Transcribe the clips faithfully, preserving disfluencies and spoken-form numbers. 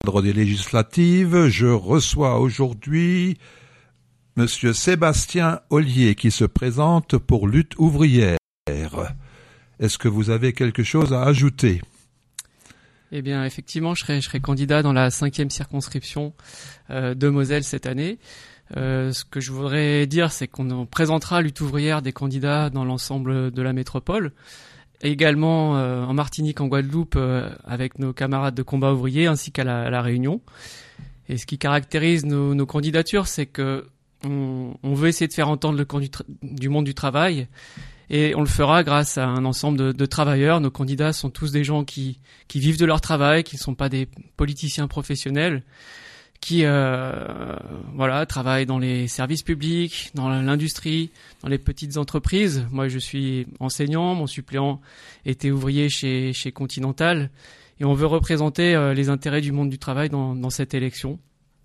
des législatives, je reçois aujourd'hui Monsieur Sébastien Ollier qui se présente pour Lutte ouvrière. Est-ce que vous avez quelque chose à ajouter ? Eh bien, effectivement, je serai, je serai candidat dans la cinquième circonscription euh, de Moselle cette année. Euh, ce que je voudrais dire, c'est qu'on présentera Lutte ouvrière des candidats dans l'ensemble de la métropole. Et également euh, en Martinique, en Guadeloupe, euh, avec nos camarades de combat ouvrier, ainsi qu'à la, à la Réunion. Et ce qui caractérise nos, nos candidatures, c'est que on, on veut essayer de faire entendre le camp du, tra- du monde du travail. Et on le fera grâce à un ensemble de, de travailleurs. Nos candidats sont tous des gens qui, qui vivent de leur travail, qui ne sont pas des politiciens professionnels, qui euh, voilà travaillent dans les services publics, dans l'industrie, dans les petites entreprises. Moi, je suis enseignant, mon suppléant était ouvrier chez, chez Continental. Et on veut représenter euh, les intérêts du monde du travail dans, dans cette élection,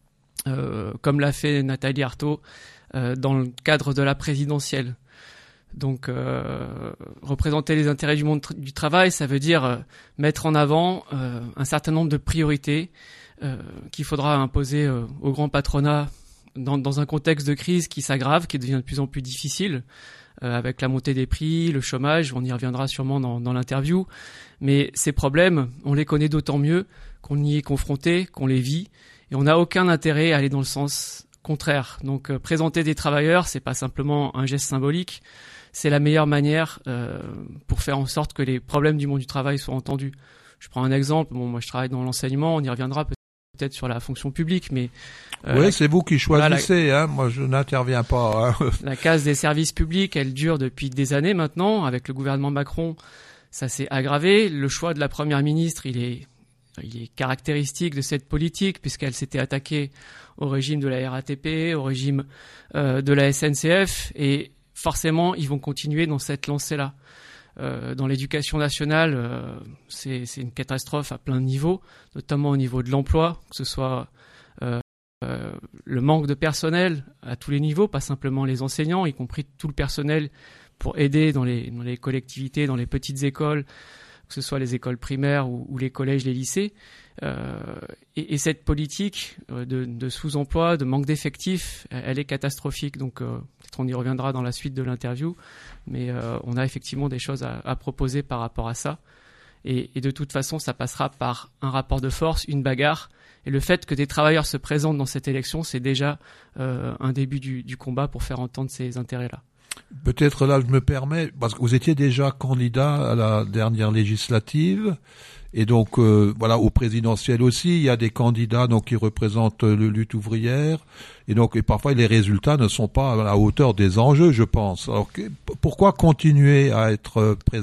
euh, comme l'a fait Nathalie Arthaud euh, dans le cadre de la présidentielle. Donc, euh, représenter les intérêts du monde tr- du travail, ça veut dire euh, mettre en avant euh, un certain nombre de priorités euh, qu'il faudra imposer euh, au grand patronat dans, dans un contexte de crise qui s'aggrave, qui devient de plus en plus difficile, euh, avec la montée des prix, le chômage, on y reviendra sûrement dans, dans l'interview. Mais ces problèmes, on les connaît d'autant mieux qu'on y est confronté, qu'on les vit, et on n'a aucun intérêt à aller dans le sens contraire. Donc, euh, présenter des travailleurs, c'est pas simplement un geste symbolique, c'est la meilleure manière euh, pour faire en sorte que les problèmes du monde du travail soient entendus. Je prends un exemple. Bon, moi, je travaille dans l'enseignement. On y reviendra peut-être sur la fonction publique, mais euh, oui, c'est vous qui choisissez. Voilà, la, hein. Moi, je n'interviens pas. Hein. La case des services publics, elle dure depuis des années maintenant. Avec le gouvernement Macron, ça s'est aggravé. Le choix de la première ministre, il est, il est caractéristique de cette politique puisqu'elle s'était attaquée au régime de la R A T P, au régime euh, de la S N C F et forcément, ils vont continuer dans cette lancée-là. Euh, dans l'éducation nationale, euh, c'est, c'est une catastrophe à plein de niveaux, notamment au niveau de l'emploi, que ce soit euh, euh, le manque de personnel à tous les niveaux, pas simplement les enseignants, y compris tout le personnel pour aider dans les, dans les collectivités, dans les petites écoles, que ce soit les écoles primaires ou, ou les collèges, les lycées. Euh, et, et cette politique de, de sous-emploi, de manque d'effectifs, elle est catastrophique. Donc, euh, peut-être on y reviendra dans la suite de l'interview, mais euh, on a effectivement des choses à, à proposer par rapport à ça. Et, et de toute façon, ça passera par un rapport de force, une bagarre. Et le fait que des travailleurs se présentent dans cette élection, c'est déjà euh, un début du, du combat pour faire entendre ces intérêts-là. Peut-être là, je me permets, parce que vous étiez déjà candidat à la dernière législative, et donc euh, voilà, au présidentiel aussi, il y a des candidats donc qui représentent le lutte ouvrière, et donc et parfois les résultats ne sont pas à la hauteur des enjeux, je pense. Alors que, pourquoi continuer à être présent ?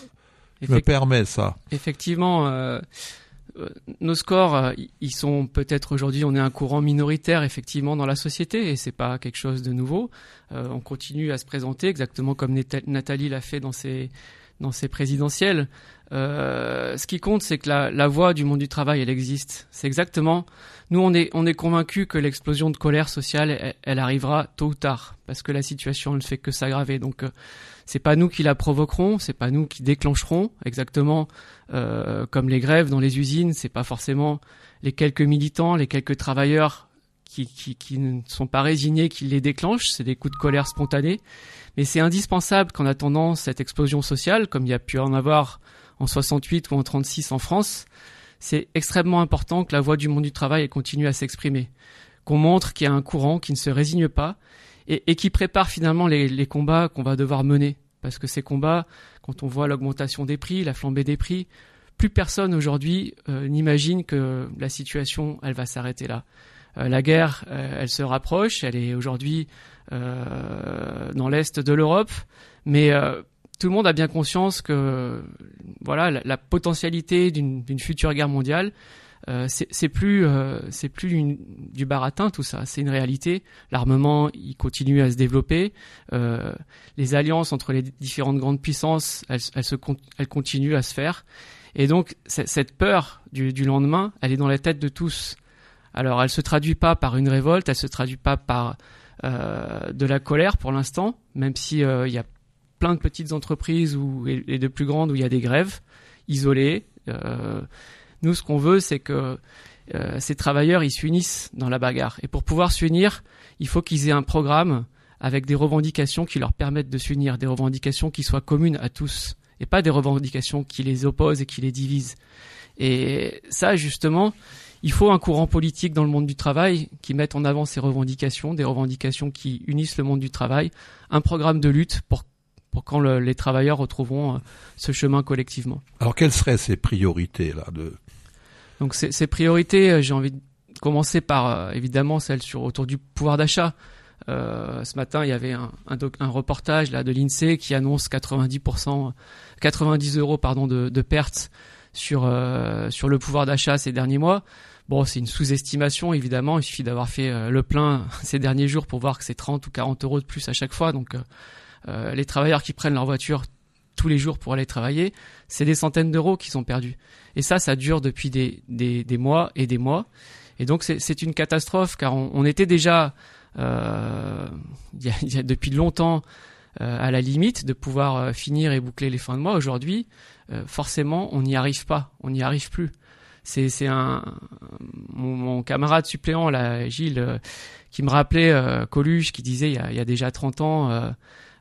Je Effect- me permets ça. Effectivement. Euh... Nos scores, ils sont peut-être aujourd'hui, on est un courant minoritaire effectivement dans la société et c'est pas quelque chose de nouveau. Euh, on continue à se présenter exactement comme Nathalie l'a fait dans ses dans ses présidentielles. Euh, ce qui compte, c'est que la, la voix du monde du travail, elle existe. C'est exactement. Nous, on est on est convaincus que l'explosion de colère sociale, elle, elle arrivera tôt ou tard parce que la situation ne fait que s'aggraver. Donc euh, c'est pas nous qui la provoquerons, c'est pas nous qui déclencherons exactement euh, comme les grèves dans les usines, c'est pas forcément les quelques militants, les quelques travailleurs qui, qui, qui ne sont pas résignés qui les déclenchent, c'est des coups de colère spontanés. Mais c'est indispensable qu'en attendant cette explosion sociale, comme il y a pu en avoir en soixante-huit ou en trente-six en France, c'est extrêmement important que la voix du monde du travail elle continue à s'exprimer, qu'on montre qu'il y a un courant qui ne se résigne pas et, et qui prépare finalement les, les combats qu'on va devoir mener. Parce que ces combats, quand on voit l'augmentation des prix, la flambée des prix, plus personne aujourd'hui euh, n'imagine que la situation, elle va s'arrêter là. Euh, la guerre, euh, elle se rapproche, elle est aujourd'hui euh, dans l'est de l'Europe, mais euh, tout le monde a bien conscience que voilà, la, la potentialité d'une, d'une future guerre mondiale, euh, c'est, c'est plus, euh, c'est plus une, du baratin tout ça, c'est une réalité. L'armement, il continue à se développer. Euh, les alliances entre les différentes grandes puissances, elles, elles, se, elles continuent à se faire. Et donc, cette peur du, du lendemain, elle est dans la tête de tous. Alors, elle se traduit pas par une révolte, elle se traduit pas par euh, de la colère pour l'instant, même si euh, il y a plein de petites entreprises où, et, et de plus grandes où il y a des grèves isolées. Euh, nous, ce qu'on veut, c'est que euh, ces travailleurs, ils s'unissent dans la bagarre. Et pour pouvoir s'unir, il faut qu'ils aient un programme avec des revendications qui leur permettent de s'unir, des revendications qui soient communes à tous, et pas des revendications qui les opposent et qui les divisent. Et ça, justement, il faut un courant politique dans le monde du travail qui mette en avant ces revendications, des revendications qui unissent le monde du travail, un programme de lutte pour pour quand le, les travailleurs retrouveront euh, ce chemin collectivement. Alors, quelles seraient ces priorités là de Donc, ces, ces priorités, euh, j'ai envie de commencer par euh, évidemment celles sur autour du pouvoir d'achat. Euh, ce matin, il y avait un, un, doc, un reportage là de l'INSEE qui annonce quatre-vingt-dix pour cent, quatre-vingt-dix euros pardon de, de pertes sur euh, sur le pouvoir d'achat ces derniers mois. Bon, c'est une sous-estimation évidemment. Il suffit d'avoir fait euh, le plein ces derniers jours pour voir que c'est trente ou quarante euros de plus à chaque fois. Donc, euh, euh, les travailleurs qui prennent leur voiture tous les jours pour aller travailler, c'est des centaines d'euros qui sont perdus. Et ça, ça dure depuis des des, des mois et des mois. Et donc, c'est, c'est une catastrophe car on, on était déjà Euh, il, y a, il y a depuis longtemps euh, à la limite de pouvoir euh, finir et boucler les fins de mois. Aujourd'hui, euh, forcément, on n'y arrive pas, on n'y arrive plus. C'est, c'est un mon, mon camarade suppléant là, Gilles, euh, qui me rappelait euh, Coluche, qui disait il y a, il y a déjà trente ans, euh,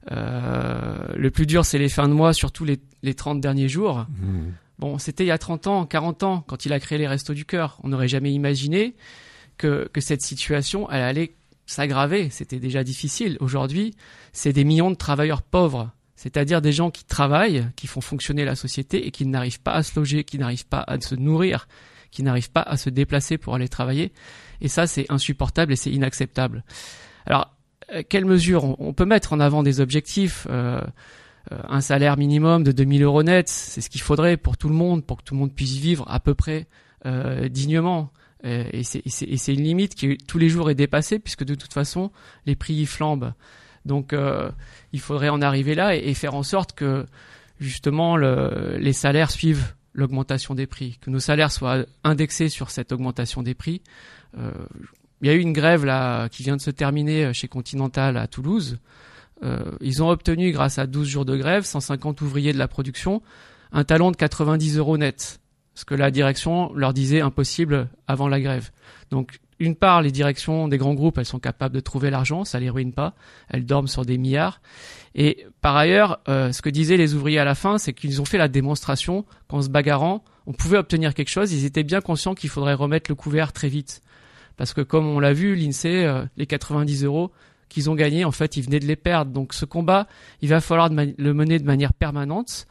euh, le plus dur c'est les fins de mois, surtout les, les trente derniers jours. Mmh. Bon, c'était il y a trente ans, quarante ans, quand il a créé les Restos du Cœur. On n'aurait jamais imaginé que, que cette situation, elle allait s'aggraver, c'était déjà difficile. Aujourd'hui, c'est des millions de travailleurs pauvres, c'est-à-dire des gens qui travaillent, qui font fonctionner la société et qui n'arrivent pas à se loger, qui n'arrivent pas à se nourrir, qui n'arrivent pas à se déplacer pour aller travailler. Et ça, c'est insupportable et c'est inacceptable. Alors, euh, quelles mesures on, on peut mettre en avant des objectifs euh, euh, un salaire minimum de deux mille euros net, c'est ce qu'il faudrait pour tout le monde, pour que tout le monde puisse vivre à peu près euh, dignement. Et c'est, et, c'est, et c'est une limite qui tous les jours est dépassée puisque de toute façon les prix y flambent. Donc euh, il faudrait en arriver là et, et faire en sorte que justement le, les salaires suivent l'augmentation des prix, que nos salaires soient indexés sur cette augmentation des prix. Euh, il y a eu une grève là qui vient de se terminer chez Continental à Toulouse. Euh, ils ont obtenu grâce à douze jours de grève, cent cinquante ouvriers de la production, un talon de quatre-vingt-dix euros net. Ce que la direction leur disait impossible avant la grève. Donc, une part, les directions des grands groupes, elles sont capables de trouver l'argent, ça les ruine pas, elles dorment sur des milliards. Et par ailleurs, euh, ce que disaient les ouvriers à la fin, c'est qu'ils ont fait la démonstration qu'en se bagarrant, on pouvait obtenir quelque chose. Ils étaient bien conscients qu'il faudrait remettre le couvert très vite. Parce que comme on l'a vu, l'INSEE, euh, les quatre-vingt-dix euros qu'ils ont gagnés, en fait, ils venaient de les perdre. Donc ce combat, il va falloir de ma- le mener de manière permanente.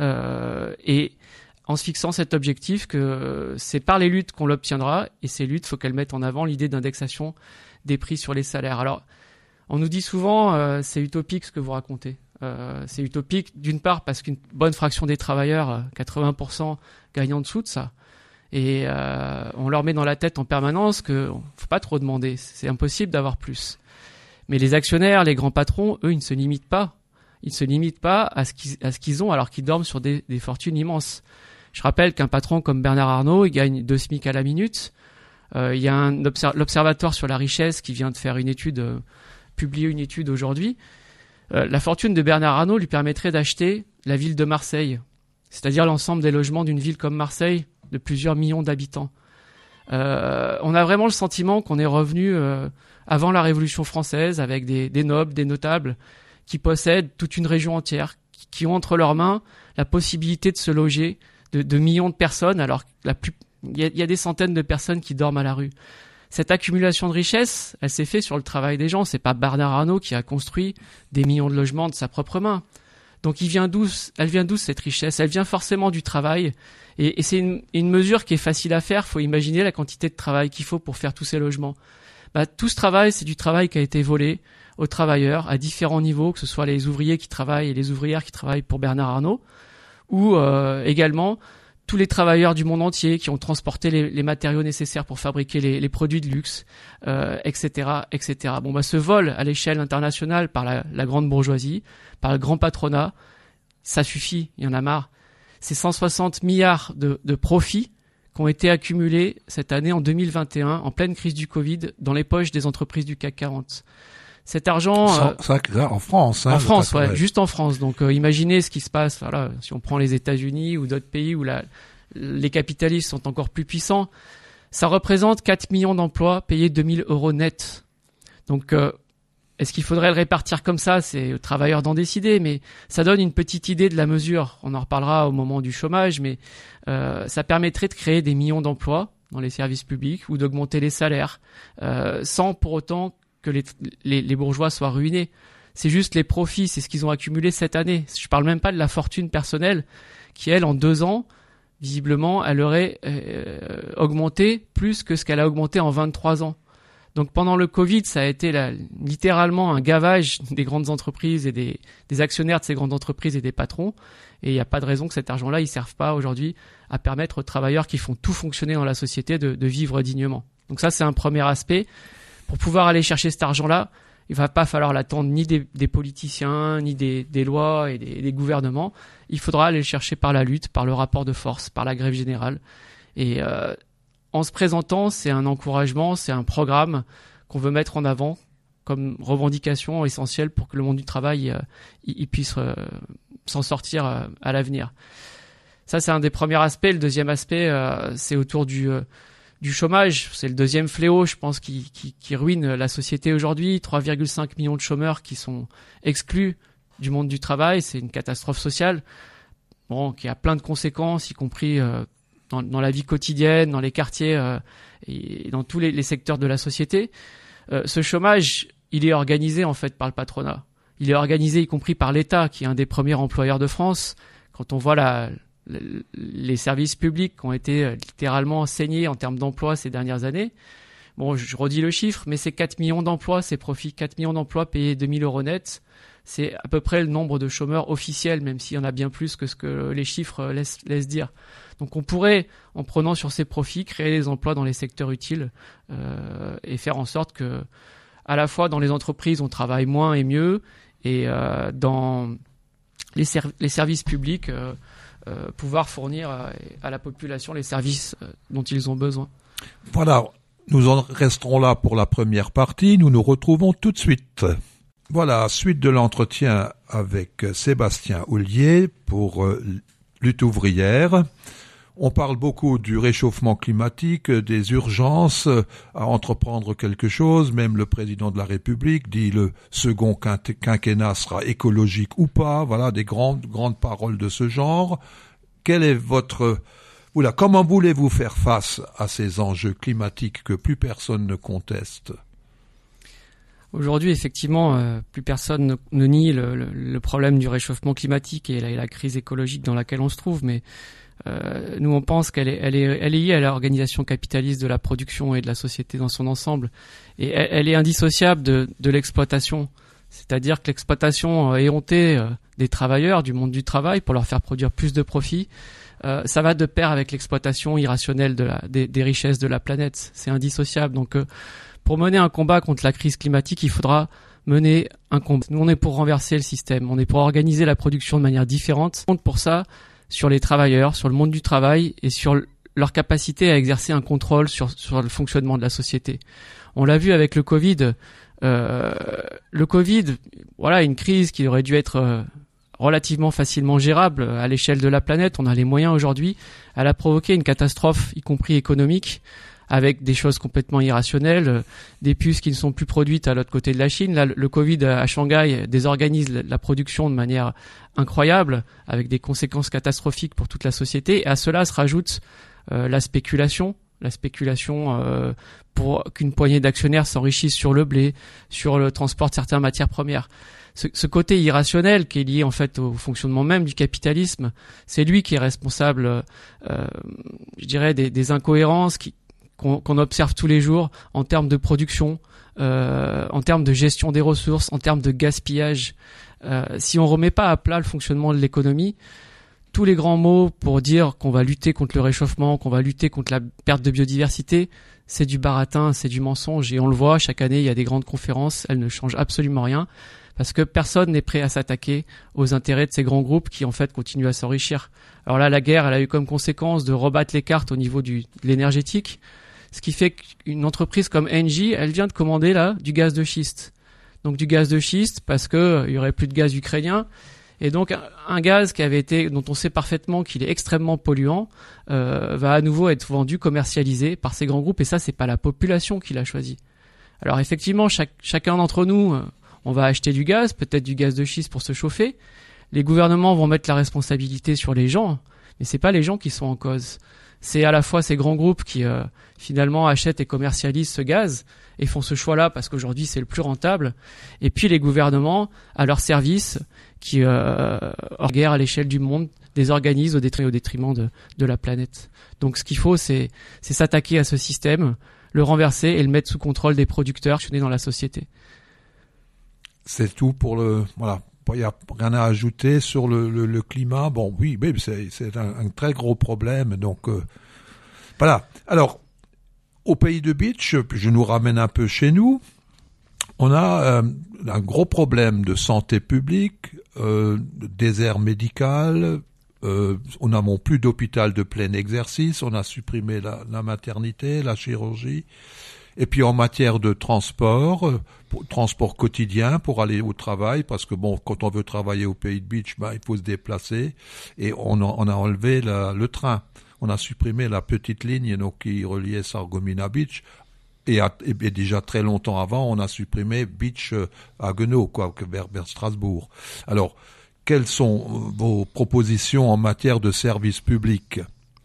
Euh, et en se fixant cet objectif que c'est par les luttes qu'on l'obtiendra, et ces luttes, il faut qu'elles mettent en avant l'idée d'indexation des prix sur les salaires. Alors, on nous dit souvent, euh, c'est utopique ce que vous racontez. Euh, c'est utopique, d'une part, parce qu'une bonne fraction des travailleurs, quatre-vingts pour cent, gagnent en dessous de ça. Et euh, on leur met dans la tête en permanence qu'il ne faut pas trop demander, c'est impossible d'avoir plus. Mais les actionnaires, les grands patrons, eux, ils ne se limitent pas. Ils ne se limitent pas à ce qu'ils, à ce qu'ils ont alors qu'ils dorment sur des, des fortunes immenses. Je rappelle qu'un patron comme Bernard Arnault, il gagne deux SMIC à la minute. Euh, il y a un observ- l'Observatoire sur la richesse qui vient de faire une étude, euh, publier une étude aujourd'hui. Euh, la fortune de Bernard Arnault lui permettrait d'acheter la ville de Marseille, c'est-à-dire l'ensemble des logements d'une ville comme Marseille de plusieurs millions d'habitants. Euh, on a vraiment le sentiment qu'on est revenu euh, avant la Révolution française avec des, des nobles, des notables qui possèdent toute une région entière, qui, qui ont entre leurs mains la possibilité de se loger de, de millions de personnes, alors la plus, il y a, y a des centaines de personnes qui dorment à la rue. Cette accumulation de richesse, elle s'est faite sur le travail des gens. C'est pas Bernard Arnault qui a construit des millions de logements de sa propre main. Donc, il vient d'où, elle vient d'où cette richesse? Elle vient forcément du travail. Et, et c'est une, une mesure qui est facile à faire. Faut imaginer la quantité de travail qu'il faut pour faire tous ces logements. Bah, tout ce travail, c'est du travail qui a été volé aux travailleurs à différents niveaux, que ce soit les ouvriers qui travaillent et les ouvrières qui travaillent pour Bernard Arnault, ou euh, également tous les travailleurs du monde entier qui ont transporté les, les matériaux nécessaires pour fabriquer les, les produits de luxe, euh, et cetera, et cetera. Bon, bah, ce vol à l'échelle internationale par la, la grande bourgeoisie, par le grand patronat, ça suffit, il y en a marre. C'est cent soixante milliards de, de profits qui ont été accumulés cette année en deux mille vingt et un, en pleine crise du Covid, dans les poches des entreprises du C A C quarante. Cet argent, ça, ça, ça, en France, hein, en France, ouais, juste en France. Donc, euh, imaginez ce qui se passe. Voilà, si on prend les États-Unis ou d'autres pays où la, les capitalistes sont encore plus puissants, Ça représente quatre millions d'emplois payés deux mille euros net. Donc, euh, est-ce qu'il faudrait le répartir comme ça? C'est aux travailleurs d'en décider, mais ça donne une petite idée de la mesure. On en reparlera au moment du chômage, mais euh, ça permettrait de créer des millions d'emplois dans les services publics ou d'augmenter les salaires, euh, sans pour autant que les, les, les bourgeois soient ruinés. C'est juste les profits, c'est ce qu'ils ont accumulé cette année. Je parle même pas de la fortune personnelle qui, elle, en deux ans, visiblement, elle aurait euh, augmenté plus que ce qu'elle a augmenté en vingt-trois ans. Donc pendant le Covid, ça a été là, littéralement un gavage des grandes entreprises et des, des actionnaires de ces grandes entreprises et des patrons. Et il n'y a pas de raison que cet argent-là, il ne serve pas aujourd'hui à permettre aux travailleurs qui font tout fonctionner dans la société de, de vivre dignement. Donc ça, c'est un premier aspect. Pour pouvoir aller chercher cet argent-là, il va pas falloir l'attendre ni des, des politiciens, ni des, des lois et des, des gouvernements. Il faudra aller le chercher par la lutte, par le rapport de force, par la grève générale. Et euh, en se présentant, c'est un encouragement, c'est un programme qu'on veut mettre en avant comme revendication essentielle pour que le monde du travail euh, il, il puisse euh, s'en sortir euh, à l'avenir. Ça, c'est un des premiers aspects. Le deuxième aspect, euh, c'est autour du... Euh, du chômage. C'est le deuxième fléau, je pense, qui, qui, qui ruine la société aujourd'hui. trois virgule cinq millions de chômeurs qui sont exclus du monde du travail. C'est une catastrophe sociale, bon, qui a plein de conséquences, y compris euh, dans, dans la vie quotidienne, dans les quartiers euh, et dans tous les, les secteurs de la société. Euh, ce chômage, il est organisé en fait par le patronat. Il est organisé y compris par l'État, qui est un des premiers employeurs de France. Quand on voit la les services publics qui ont été littéralement saignés en termes d'emplois ces dernières années. Bon, je redis le chiffre, mais c'est quatre millions d'emplois, ces profits, quatre millions d'emplois payés deux mille euros net. C'est à peu près le nombre de chômeurs officiels, même s'il y en a bien plus que ce que les chiffres laissent, laissent dire. Donc on pourrait, en prenant sur ces profits, créer des emplois dans les secteurs utiles euh, et faire en sorte que, à la fois dans les entreprises, on travaille moins et mieux, et euh, dans les, ser- les services publics, euh, Euh, pouvoir fournir à, à la population les services euh, dont ils ont besoin. Voilà, nous en resterons là pour la première partie. Nous nous retrouvons tout de suite. Voilà, suite de l'entretien avec Sébastien Houllier pour euh, Lutte ouvrière. On parle beaucoup du réchauffement climatique, des urgences à entreprendre quelque chose. Même le président de la République dit le second quinquennat sera écologique ou pas. Voilà, des grandes, grandes paroles de ce genre. Quel est votre... Oula, comment voulez-vous faire face à ces enjeux climatiques que plus personne ne conteste ? Aujourd'hui, effectivement, euh, plus personne ne, ne nie le, le, le problème du réchauffement climatique et la, et la crise écologique dans laquelle on se trouve, mais Euh, nous, on pense qu'elle est, elle est, elle est liée à l'organisation capitaliste de la production et de la société dans son ensemble. Et elle, elle est indissociable de, de l'exploitation. C'est-à-dire que l'exploitation euh, éhontée euh, des travailleurs, du monde du travail, pour leur faire produire plus de profits, euh, ça va de pair avec l'exploitation irrationnelle de la, des, des richesses de la planète. C'est indissociable. Donc, euh, pour mener un combat contre la crise climatique, il faudra mener un combat. Nous, on est pour renverser le système. On est pour organiser la production de manière différente. Pour ça, sur les travailleurs, sur le monde du travail et sur leur capacité à exercer un contrôle sur, sur le fonctionnement de la société. On l'a vu avec le Covid. Euh, le Covid, voilà, une crise qui aurait dû être euh, relativement facilement gérable à l'échelle de la planète. On a les moyens aujourd'hui. Elle a provoqué une catastrophe, y compris économique, avec des choses complètement irrationnelles, des puces qui ne sont plus produites à l'autre côté de la Chine. Là, le Covid à Shanghai désorganise la production de manière incroyable, avec des conséquences catastrophiques pour toute la société. Et à cela se rajoute euh, la spéculation, la spéculation euh, pour qu'une poignée d'actionnaires s'enrichissent sur le blé, sur le transport de certaines matières premières. Ce, ce côté irrationnel qui est lié en fait au fonctionnement même du capitalisme, c'est lui qui est responsable, euh, je dirais, des, des incohérences qui Qu'on, qu'on observe tous les jours en termes de production, euh, en termes de gestion des ressources, en termes de gaspillage. Euh, si on remet pas à plat le fonctionnement de l'économie, tous les grands mots pour dire qu'on va lutter contre le réchauffement, qu'on va lutter contre la perte de biodiversité, c'est du baratin, c'est du mensonge. Et on le voit, chaque année, il y a des grandes conférences, elles ne changent absolument rien, parce que personne n'est prêt à s'attaquer aux intérêts de ces grands groupes qui, en fait, continuent à s'enrichir. Alors là, la guerre, elle a eu comme conséquence de rebattre les cartes au niveau du, de l'énergétique. Ce qui fait qu'une entreprise comme Engie, elle vient de commander là du gaz de schiste. Donc du gaz de schiste parce que il y aurait plus de gaz ukrainien Et donc un, un gaz qui avait été, dont on sait parfaitement qu'il est extrêmement polluant, euh, va à nouveau être vendu, commercialisé par ces grands groupes. Et ça, c'est pas la population qui l'a choisi. Alors effectivement, chaque, chacun d'entre nous, euh, on va acheter du gaz, peut-être du gaz de schiste pour se chauffer. Les gouvernements vont mettre la responsabilité sur les gens, mais c'est pas les gens qui sont en cause. C'est à la fois ces grands groupes qui euh, finalement achètent et commercialisent ce gaz et font ce choix-là parce qu'aujourd'hui c'est le plus rentable, et puis les gouvernements à leur service qui euh, hors guerre à l'échelle du monde désorganisent au détriment, au détriment de, de la planète. Donc ce qu'il faut, c'est, c'est s'attaquer à ce système, le renverser et le mettre sous contrôle des producteurs qui sont dans la société. C'est tout pour le... Voilà. Il n'y a rien à ajouter sur le, le, le climat. Bon, oui, mais c'est, c'est un, un très gros problème. Donc, euh, voilà. Alors, au pays de Bitche, je nous ramène un peu chez nous. On a euh, un gros problème de santé publique, euh, désert médical. Euh, on n'a plus d'hôpital de plein exercice. On a supprimé la, la maternité, la chirurgie. Et puis en matière de transport, pour, transport quotidien pour aller au travail, parce que bon, quand on veut travailler au pays de Bitche, ben, il faut se déplacer. Et on a, on a enlevé la, le train. On a supprimé la petite ligne donc, qui reliait Sarreguemines Bitche. Et, à, et, et déjà très longtemps avant, on a supprimé Bitche à Haguenau, quoi, vers, vers Strasbourg. Alors, quelles sont vos propositions en matière de services publics ?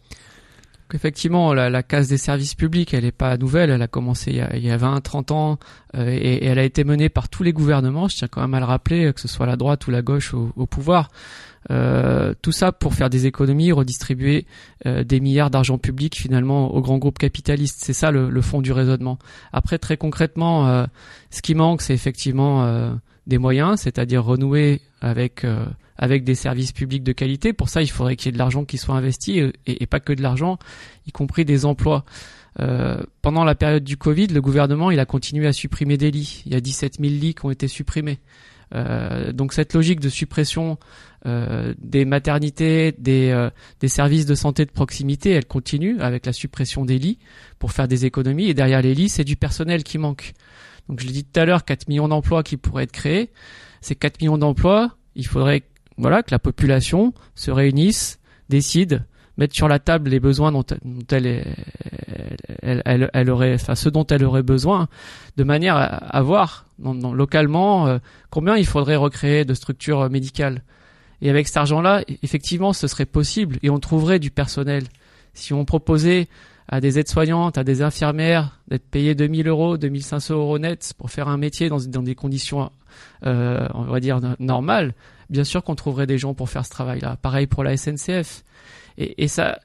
Effectivement, la, la casse des services publics, elle n'est pas nouvelle. Elle a commencé il y a, il y a vingt, trente ans euh, et, et elle a été menée par tous les gouvernements. Je tiens quand même à le rappeler, que ce soit la droite ou la gauche au, au pouvoir. Euh, tout ça pour faire des économies, redistribuer euh, des milliards d'argent public finalement aux grands groupes capitalistes. C'est ça le, le fond du raisonnement. Après, très concrètement, euh, ce qui manque, c'est effectivement euh, des moyens, c'est-à-dire renouer avec euh, avec des services publics de qualité. Pour ça, il faudrait qu'il y ait de l'argent qui soit investi et, et pas que de l'argent, y compris des emplois. Euh, pendant la période du Covid, le gouvernement il a continué à supprimer des lits. Il y a dix-sept mille lits qui ont été supprimés. Euh, donc cette logique de suppression euh, des maternités, des, euh, des services de santé de proximité, elle continue avec la suppression des lits pour faire des économies. Et derrière les lits, c'est du personnel qui manque. Donc je l'ai dit tout à l'heure, quatre millions d'emplois qui pourraient être créés. Ces quatre millions d'emplois, il faudrait voilà, que la population se réunisse, décide, mette sur la table les besoins dont, dont elle, est, elle, elle, elle aurait, enfin ce dont elle aurait besoin, de manière à, à voir dans, dans, localement euh, combien il faudrait recréer de structures médicales. Et avec cet argent-là, effectivement, ce serait possible et on trouverait du personnel. Si on proposait à des aides-soignantes, à des infirmières d'être payées deux mille euros, deux mille cinq cents euros nets pour faire un métier dans, dans des conditions, euh, on va dire, normales, bien sûr qu'on trouverait des gens pour faire ce travail-là. Pareil pour la S N C F. Et, et ça,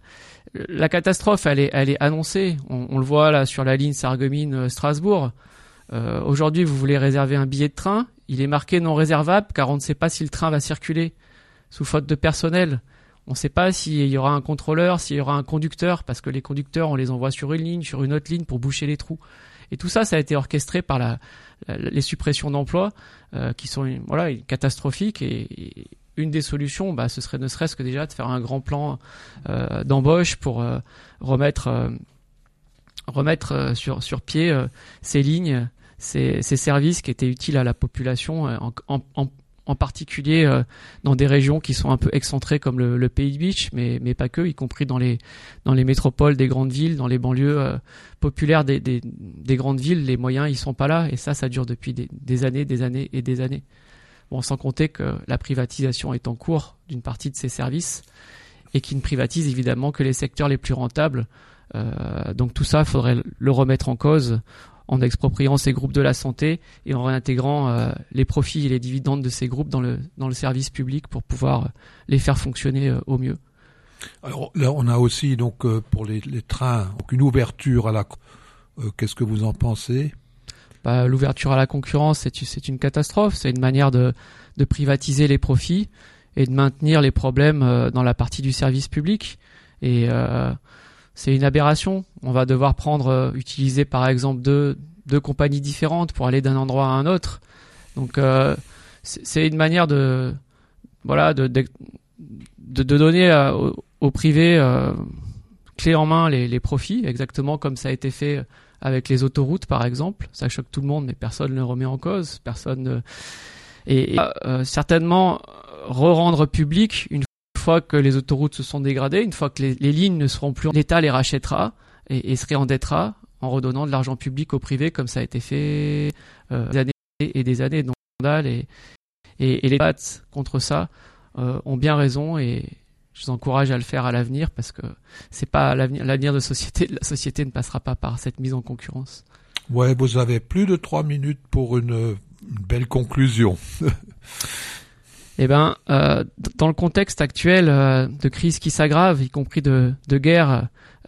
la catastrophe, elle est, elle est annoncée. On, on le voit là sur la ligne Sarreguemines-Strasbourg. Euh, aujourd'hui, vous voulez réserver un billet de train, il est marqué non réservable car on ne sait pas si le train va circuler sous faute de personnel. On ne sait pas s'il y aura un contrôleur, s'il y aura un conducteur, parce que les conducteurs, on les envoie sur une ligne, sur une autre ligne pour boucher les trous. Et tout ça, ça a été orchestré par la, la, les suppressions d'emplois euh, qui sont voilà, catastrophiques. Et, et une des solutions, bah, ce serait ne serait-ce que déjà de faire un grand plan euh, d'embauche pour euh, remettre, euh, remettre euh, sur, sur pied euh, ces lignes, ces, ces services qui étaient utiles à la population, euh, en, en, en en particulier euh, dans des régions qui sont un peu excentrées comme le, le pays de Bitche, mais, mais pas que, y compris dans les, dans les métropoles des grandes villes, dans les banlieues euh, populaires des, des, des grandes villes, les moyens ils sont pas là, et ça, ça dure depuis des, des années, des années et des années. Bon, sans compter que la privatisation est en cours d'une partie de ces services, et qui ne privatise évidemment que les secteurs les plus rentables. Euh, donc tout ça, il faudrait le remettre en cause, en expropriant ces groupes de la santé et en réintégrant euh, les profits et les dividendes de ces groupes dans le dans le service public pour pouvoir les faire fonctionner euh, au mieux. Alors là, on a aussi donc euh, pour les, les trains donc une ouverture à la. Euh, qu'est-ce que vous en pensez ? Bah, l'ouverture à la concurrence, c'est c'est une catastrophe. C'est une manière de de privatiser les profits et de maintenir les problèmes euh, dans la partie du service public. Et euh, c'est une aberration. On va devoir prendre, euh, utiliser par exemple deux, deux compagnies différentes pour aller d'un endroit à un autre. Donc euh, c'est, c'est une manière de, voilà, de, de, de, de donner à, au, au privé euh, clé en main les, les profits, exactement comme ça a été fait avec les autoroutes par exemple. Ça choque tout le monde, mais personne ne le remet en cause. Personne ne... Et, et euh, certainement re-rendre public une fois que les autoroutes se sont dégradées, une fois que les, les lignes ne seront plus, l'État les rachètera et, et se réendettera en redonnant de l'argent public au privé, comme ça a été fait euh, des années et des années. Donc, et, et, et les battes contre ça euh, ont bien raison, et je vous encourage à le faire à l'avenir, parce que c'est pas l'avenir, l'avenir de société. La société ne passera pas par cette mise en concurrence. Ouais, vous avez plus de trois minutes pour une, une belle conclusion. Eh ben, euh, dans le contexte actuel euh, de crise qui s'aggrave, y compris de, de guerre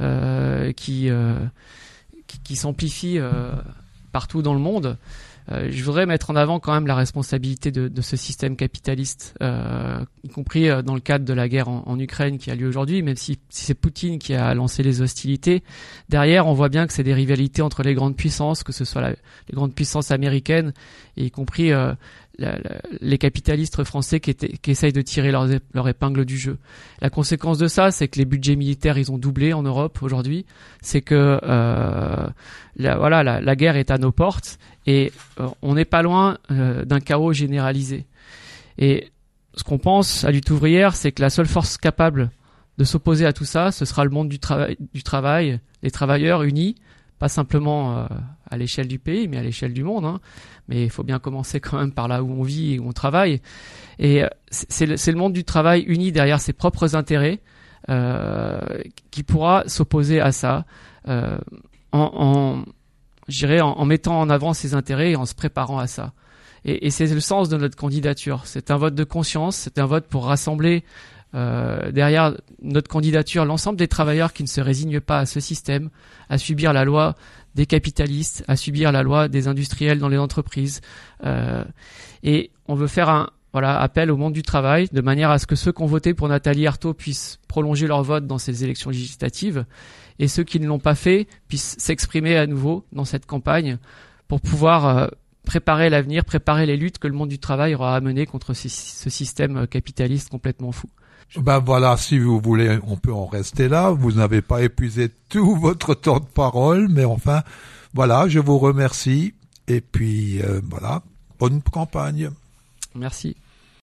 euh, qui, euh, qui qui s'amplifie euh, partout dans le monde, euh, je voudrais mettre en avant quand même la responsabilité de, de ce système capitaliste, euh, y compris dans le cadre de la guerre en, en Ukraine qui a lieu aujourd'hui. Même si, si c'est Poutine qui a lancé les hostilités, derrière on voit bien que c'est des rivalités entre les grandes puissances, que ce soit la, les grandes puissances américaines, et y compris euh, La, la, les capitalistes français qui, étaient, qui essayent de tirer leur, leur épingle du jeu. La conséquence de ça, c'est que les budgets militaires, ils ont doublé en Europe aujourd'hui. C'est que euh, la, voilà, la, la guerre est à nos portes, et euh, on n'est pas loin euh, d'un chaos généralisé. Et ce qu'on pense à Lutte ouvrière, c'est que la seule force capable de s'opposer à tout ça, ce sera le monde du travail, du travail, les travailleurs unis, pas simplement euh, à l'échelle du pays, mais à l'échelle du monde. Hein. Mais il faut bien commencer quand même par là où on vit et où on travaille. Et c'est le, c'est le monde du travail uni derrière ses propres intérêts euh, qui pourra s'opposer à ça, euh, en, en, je dirais, en, en mettant en avant ses intérêts et en se préparant à ça. Et, et c'est le sens de notre candidature. C'est un vote de conscience, c'est un vote pour rassembler Euh, derrière notre candidature l'ensemble des travailleurs qui ne se résignent pas à ce système, à subir la loi des capitalistes, à subir la loi des industriels dans les entreprises. Euh, et on veut faire un voilà appel au monde du travail, de manière à ce que ceux qui ont voté pour Nathalie Arthaud puissent prolonger leur vote dans ces élections législatives, et ceux qui ne l'ont pas fait puissent s'exprimer à nouveau dans cette campagne pour pouvoir euh, préparer l'avenir, préparer les luttes que le monde du travail aura à mener contre ce, ce système capitaliste complètement fou. Ben voilà, si vous voulez, on peut en rester là. Vous n'avez pas épuisé tout votre temps de parole, mais enfin, voilà, je vous remercie. Et puis, euh, voilà, bonne campagne. Merci.